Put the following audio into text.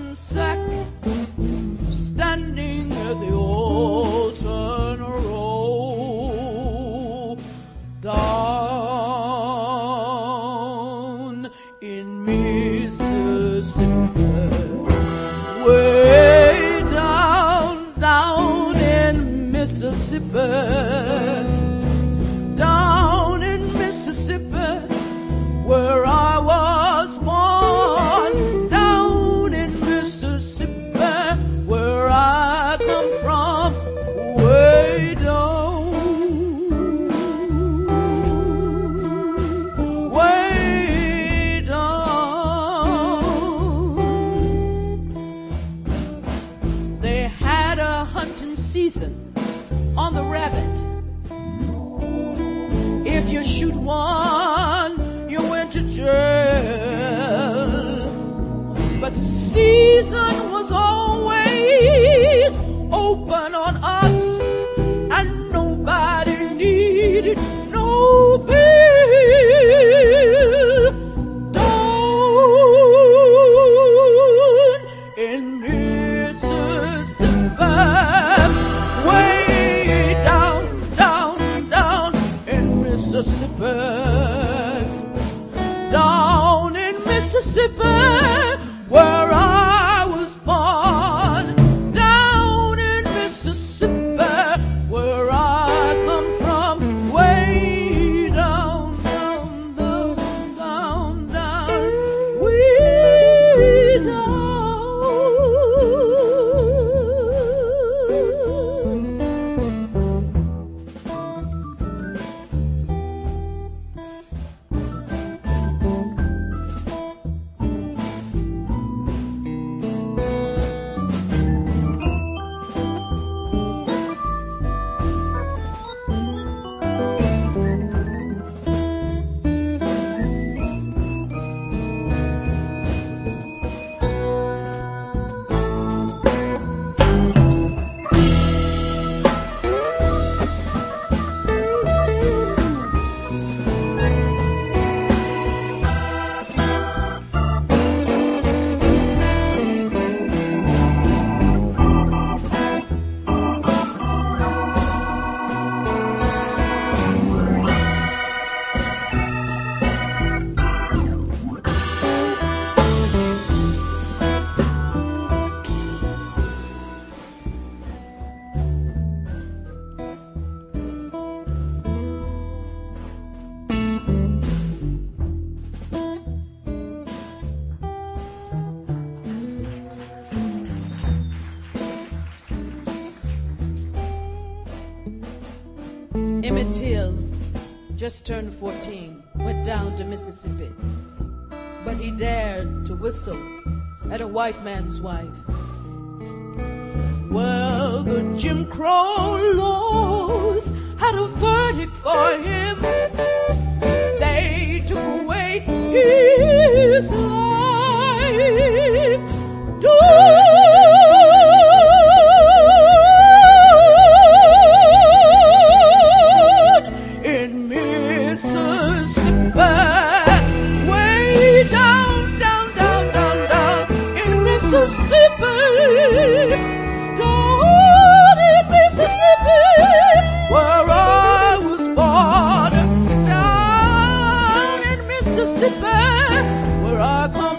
cotton sack, standing at the old Turner Road, down in Mississippi, way down in Mississippi, down in Mississippi, where I was born, down in Mississippi, where I come from, way down, way down. They had a hunting season on the rabbit. If you shoot one, you went to jail. But the season was always open on us, and nobody needed no bill. Down in Mississippi, way down in Mississippi, down in Mississippi, where I was born, down in Mississippi, where I come from, way down, way down. Emmett Till just turned 14, went down to Mississippi, but he dared to whistle at a white man's wife. Well, the Jim Crow laws had a verdict for him. They took away his life. In Mississippi, way down in Mississippi, down in Mississippi, where I was born, down in Mississippi, where I come